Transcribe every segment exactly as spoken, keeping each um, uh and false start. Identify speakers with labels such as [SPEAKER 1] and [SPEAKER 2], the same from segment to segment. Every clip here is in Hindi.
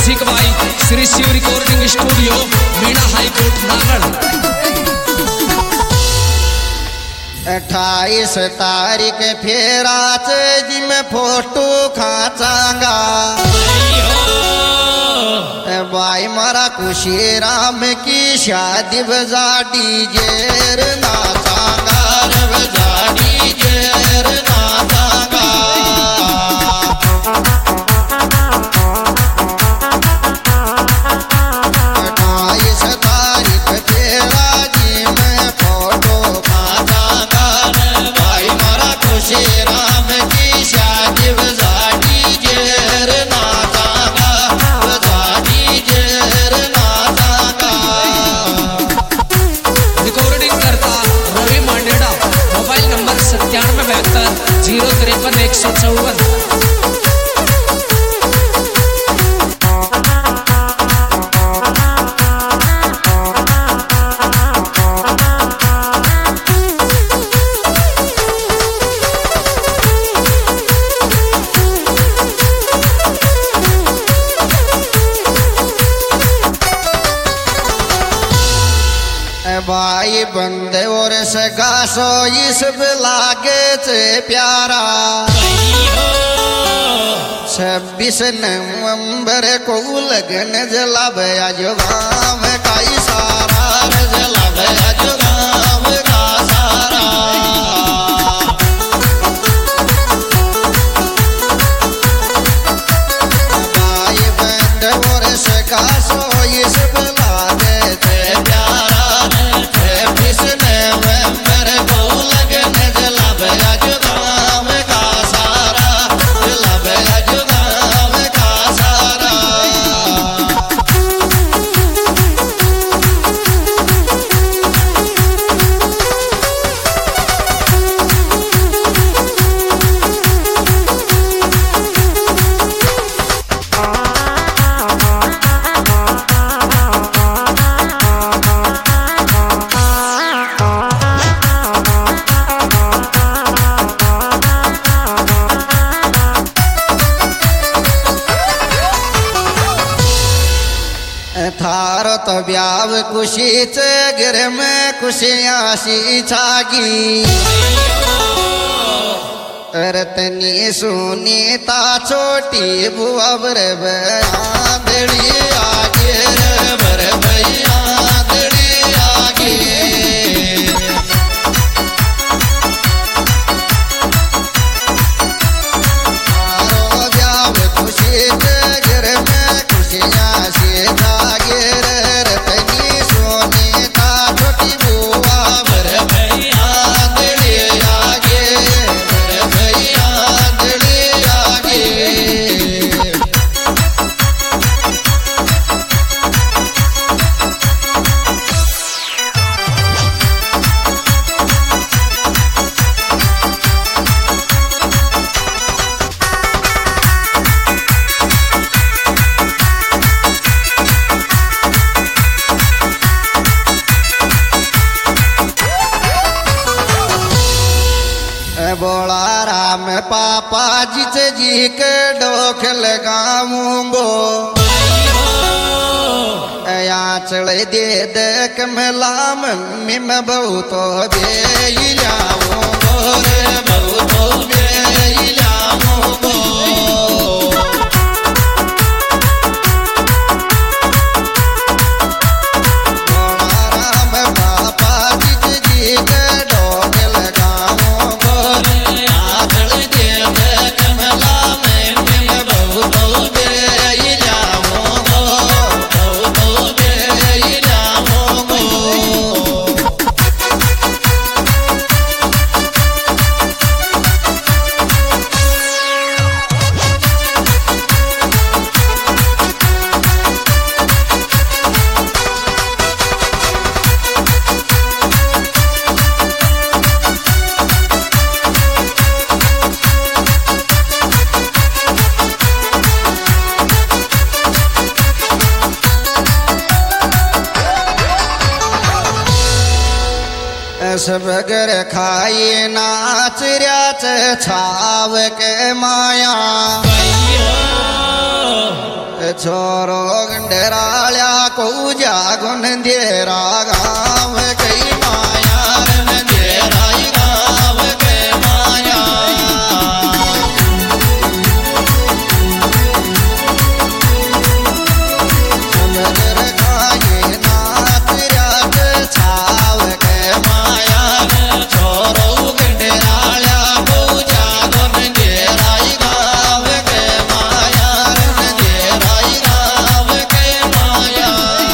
[SPEAKER 1] Music by Shri Shiv recording studio Meena high court Nagarh.
[SPEAKER 2] अट्ठाईस तारीख फेराच जी में फोटो खाचांगा भाई मारा खुशी राम की शादी बजा डीजे नाचांगा बजा डीजे नाचांगा। अट्ठाईस तारीख फेरा जी में फोटो खाचांगा भाई मारा खुशी राम की शादी बजा डीजे नाचांगा बजा डीजे नाचांगा।
[SPEAKER 1] रिकॉर्डिंग करता रवि मांडेड़ा, मोबाइल नंबर सत्तानवे बहत्तर जीरो तिरपन एक सौ चौवन।
[SPEAKER 2] भाई बंदे और सगा सो इस लागे से प्यारा छब्बीस नवंबर को लगन जला भया जो गाँव का इशारा जला भया जो गाँव का सारा। भाई बंदे और सगा सो इस लागे से प्यारा थारो तो ब्याव खुशी चे गिर में खुशियाँ सी छागी रतनी सुनी ता छोटी बुआ बर बड़ी आगे बर भैया दड़ी आगे। थारो ब्याव खुशी चे गिर में खुशियाँ सी छागी बोला राम पापा जिस जी के डोख लगाऊंगो या चले दे देख मिला मम्मी में बहुत बे जाऊंगो रे बहुत बे जाऊंगो। बोला राम पापा जिस जी के डोख सब गर खाई नाच रच छाव के माया छोरो गंडराल्या को जागो नंदेरा गाँव कई माया नंदेरा गाँव के माया चमर खाए नाथ रात छाव के माया छोरो गंडराल्या को जागो नंदेरा गाँव के माया नंदेरा गाँव के माया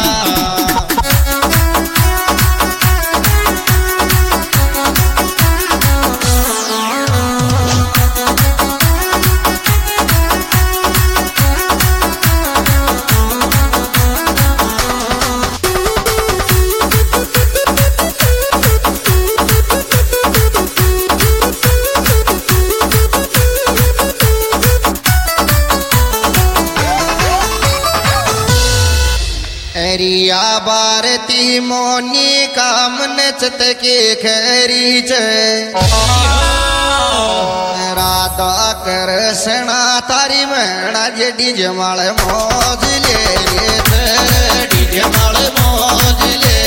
[SPEAKER 2] रिया भारती मोनी कामन चत के खरी राधा कृष्णा तारी मणा जेडी जमाल मौज ले डी जमाल मौज ले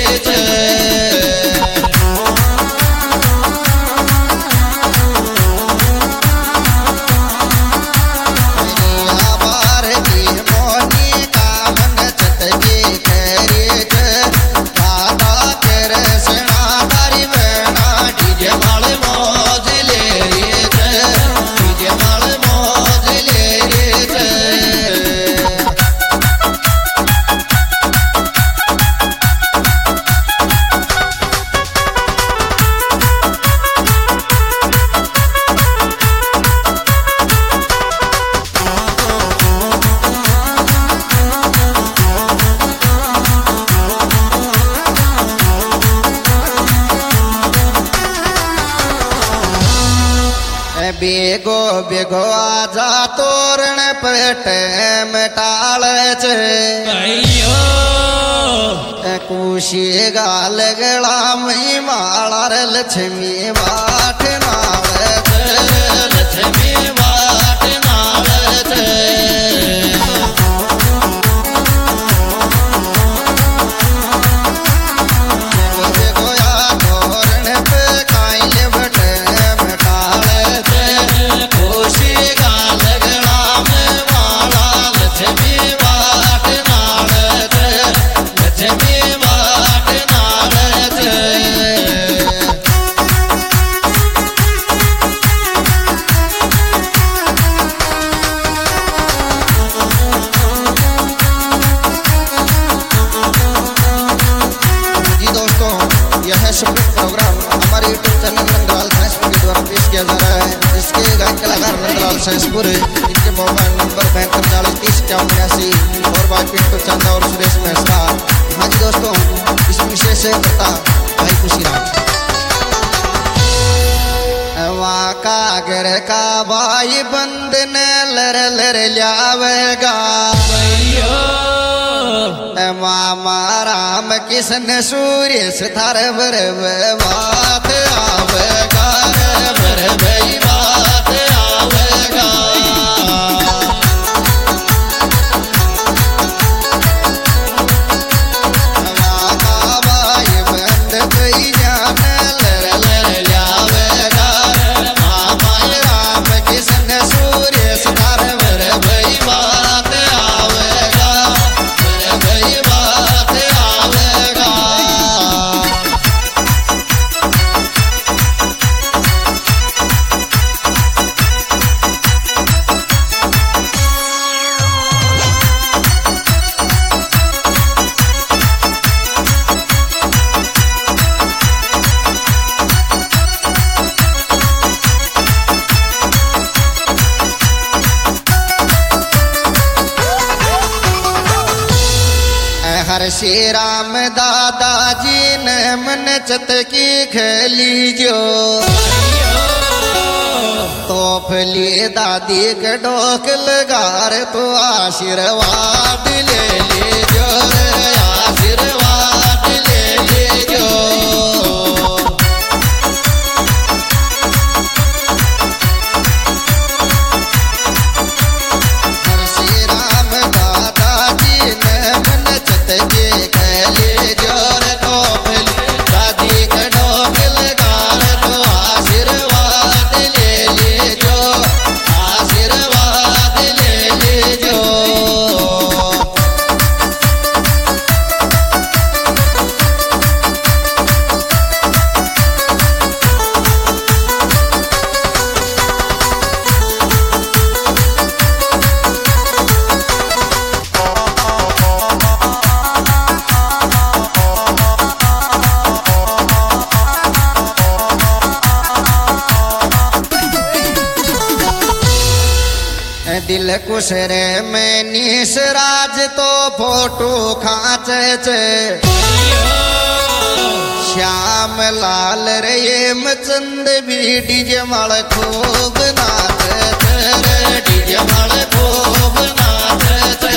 [SPEAKER 2] बेगो बेगो आजा तोरण पट मटाल कुशी गाल गला मई माला लक्ष्मी बाट नाल लक्ष्मी बाट नाल प्रोग्राम हमारे यूट्यूब चैनल नंदलाल साइंसपुर के द्वारा पेश किया जा रहा है, जिसके गायक कलाकार नंदलाल साइंसपुर, इनके मोबाइल नंबर बहत्तर चालीस तीस इक्यावन उन्यासी और भाई पिंटू चंदा और सुरेश मेहता। हाँ जी दोस्तों, इस विशेष करता भाई खुशीराम वहाँ का घर का भाई बंधन लर लर लियावेगा मामा राम किशन सूर्य सितार बर बात आवेगा बर भई बात आवेगा मामा भाई बंद कई जान लर लर लियावेगा मामा राम किशन सूर्य सितार बर भई बात आवेगा भई बात आवेगा। हर श्री राम दादाजी ने मन चत की खेली जो तोफली दादी के डोक लगार तो आशीर्वाद ले ले जो आशीर्वाद ले ले जो हर श्री राम दादा दिल कुसरे में निसराज तो फोटो खाचे छे श्याम लाल रे चंद भी डीजे माल खूब नाचे रे डीजे माल खूब नाचे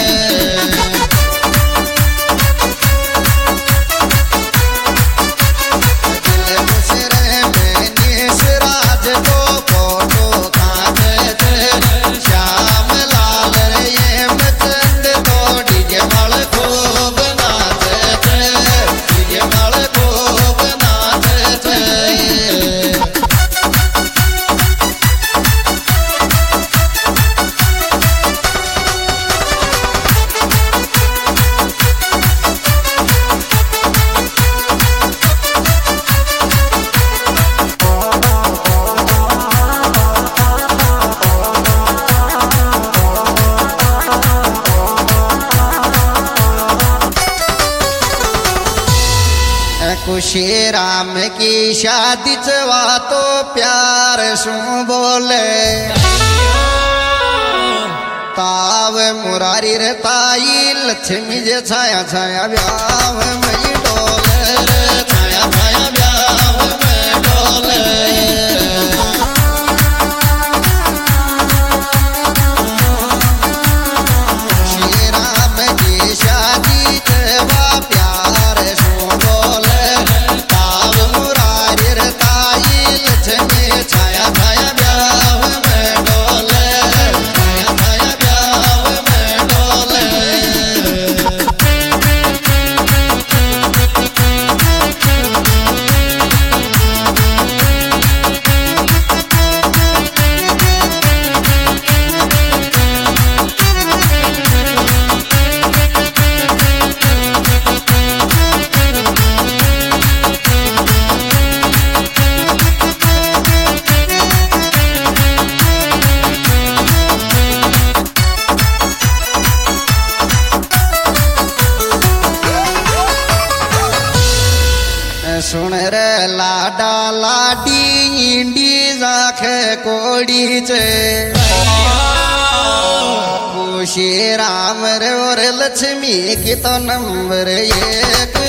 [SPEAKER 2] दिल कुसरे में निसराज तो फोटो खाचे श्याम लाल रे चंद तो डीजे माल खूब नाचे डीजे माल खूब नाचे खुशी राम की शादी चवा तो प्यार सु बोले ताव मुरारी रे ताई लक्ष्मी जे छाया छाया ब्याह में डोले रे छाया छाया ब्याह में डोले श्री राम की शादी चवा प्यार सु बोले ताव मुरारी रे ताई लक्ष्मी छाया छाया ब्याह में डोले छाया छाया ब्याह में डोले सुन रे लाडा लाडी इंडी जाखे कोड़ी चे खुशी राम रे और लक्ष्मी की तो नंबर एक